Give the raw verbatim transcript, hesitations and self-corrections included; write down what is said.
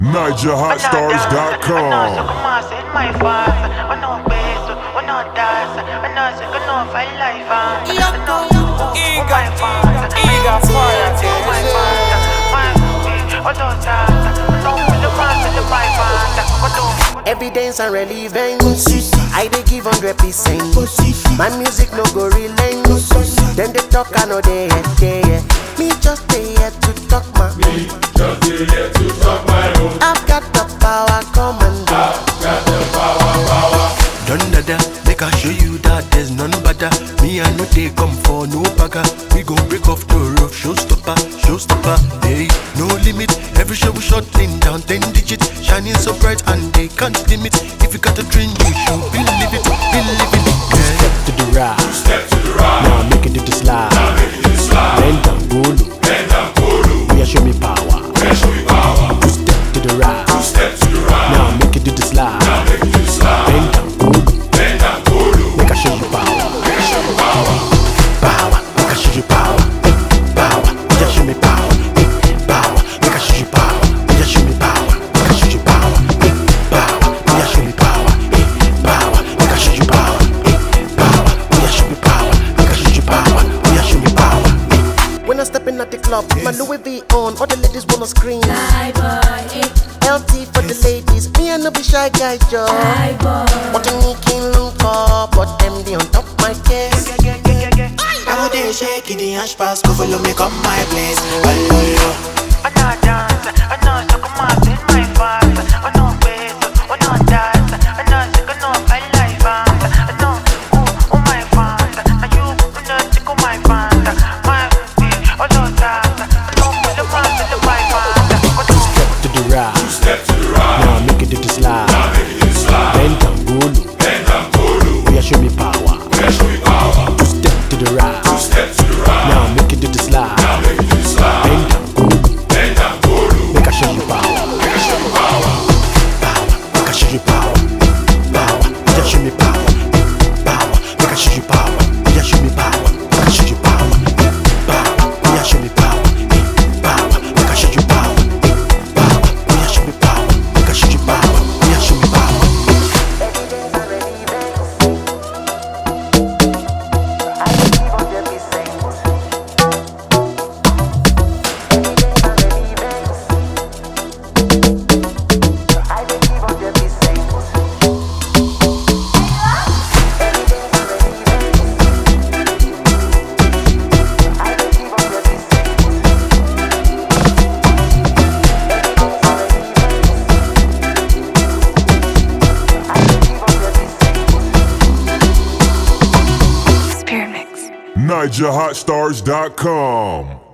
Niger Hot Stars dot com. Every dance and relevant, I dey give hundred percent. My music no go relent. Then they talk, I know they head there. Me just dey here to talk my. Me just dey here to talk my own. I've got the power, come and do. I've got the power, power. Done dada, make I show you that there's none better. Me I know they come for no bagger. We gon' break off the roof, showstopper, showstopper. Hey, no limit. Every show we shutting down ten digits, shining so bright and they can't limit. If you got a dream, you should believe it, believe it. Yeah. Step to the right, Two step to the right. now make it do the slide. Now make it do the slide. Bend down, go low, Bend down, go low. yeah, show me power. Yeah, show me power. Two step to the right, Two step to the right. now make it do the slide. Now make it do the slide. Bend down, go low, Bend down, go low. make I show you power. Make it show me power. Power, make I show you power. Power, yeah, show me power. Power, make I show you power. Yeah, show me power. Make I show you power. Power, yeah, show me power. Power, make I show you power. Power, yeah, show me power. Make I show you power. Yeah, show me power. When I step in at the club, my Louis V on, all the ladies wanna scream. L T for the ladies, me and no be shy guy, Joe. What you need can look for, but them they on top my case. How they shake in the hash pass, go follow me, come my place. Hallelujah. To the right, Two step to the right. now make it do the slide. Now make it do the slide. Bend down, go low, Bend down, go low. yeah, show me power. Yeah, show me power. Two step to the right, Two step to the right. now make it do the slide. Now make it do the slide. Bend down, go low, Bend down, go low. make I show you power. Make it show me power. Power, make I show you power. Power, yeah, show me power. Power, make I show you power. Yeah, show me power. Make I show you power. Power, yeah, show me power. Power, make I show you power. Power, yeah, show me power. Make I show you power. Yeah, show me power. Niger Hot Stars dot com.